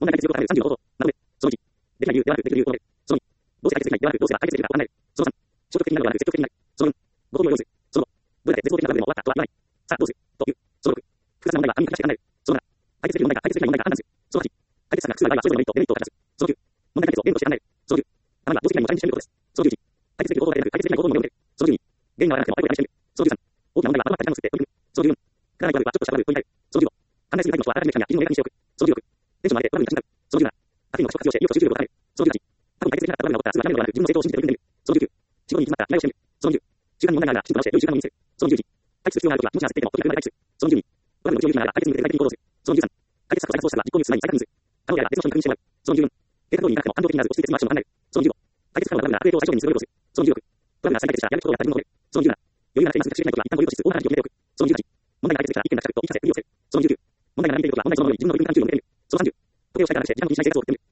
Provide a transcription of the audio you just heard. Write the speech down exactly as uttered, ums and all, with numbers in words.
問題解決量がさんじゅうの方法。なので、そのいち、できない理由ではなくできる理由を求める。そのに、どうして解決できないではなくどうすれば解決できるかを考える。そのさん、消極的になるのではなく積極的になる。そのよん、ご褒美を用意する。そのご、どうやって絶望的な部分でも終わったとは言わない。さあ、どうするという。そのろく、複雑な問題が網にかけて考える。そのなな、解決できる問題が解決できない問題が判断する。そのはち、解決策が複数ある場合はそれぞれのメリット、デメリットを話す。そのきゅう、問題解決を言語として考える。そのじゅう、頭が動的なものをチャレンジしてみることです。そのじゅういち、解決できる方法だけでなく解決できない方法も読んでる。そのじゅうに、原因がわからなくても相手を試してみる。そのじゅうさん、大きな問題は頭から時間を作って取り組む。そのじゅうよん、くだらないトラブルはちょっとしたトラブルと言い換える。そのじゅうご、考えすぎるタイプの人は新たなメカニズムや基準の明確にしておく。そのじゅうろく、テンションの上げてトラブルに立ち向かう。そのじゅうなな、悪意の触発をして意欲と集中力を高める。そのじゅうはち、過去に解決できなかったトラブルのことはすぐ諦めるのではなく自分の成長を信じて取り組んでみる。そのじゅうきゅう、仕事に行き詰まった依頼をしてみる。そのじゅう、習慣に問題があるがきちんと直して良い習慣を身につける。そのじゅういち、解決する必要があるときは気持ちが焦っていてもとにかく問題解決する。そのじゅうに、トラブルのうちを有利ながら解決に向けて具体的に行動する。そのじゅうさん、解決策を探そうしたら実行に移す前に再確認する。可能であれば別の人に確認してもらう。そのじゅうよん、計画通りにいかなくても感動的にならず落ち着いて次のアクションを考える。そのじゅうご、解決不可能なトラブルがアップデートを最小限にする努力をする。そのじゅうろく、トラブルが再解決したらやることをやった順に戻る。そのじゅうなな、余裕がなくて今すぐしないことは一旦保留としつつ大話を決めておく。そのじゅうはち、問題が解決できたら一点落着と言い聞かせ無理をせる。そのじゅうきゅう、問題が並んでいることは問題そのものに自分の取り組み環境に向けてみる。そのさんじゅう、時計をしたいからして時間の気にしない生活を送ってみる。